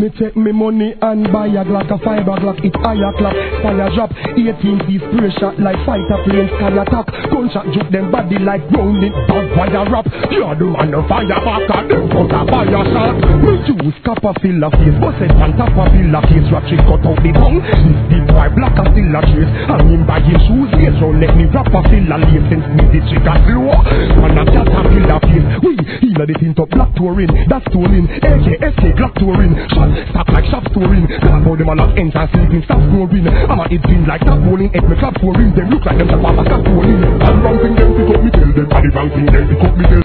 Me take me money and buy a Glock, a fiber Glock, it higher clap, fire drop, 18 piece spray shot like fighter plane, sky attack, gunshot juke them body like grounded, bag wire rap, you're the man of fire back at them, put a fire shot. Me juice copper fill a face, bust it on top of fill a face, rap shit cut out the tongue, this deep white black a still a trace, and him buying shoes, yes, so let me rap a fill a lace, since me the trigger slow, and a cat a fill a face, we, heal the tint up black touring, that's touring, AKSK Glock touring, shot, stop like shop storing, clap out them a lot ends and sleeping, stop snoring, I'm a it been like stop bowling, head me clap touring, them look like them stop a stop bowling, I'm wrong thing them pick up me tell them, and the wrong thing them pick up me tell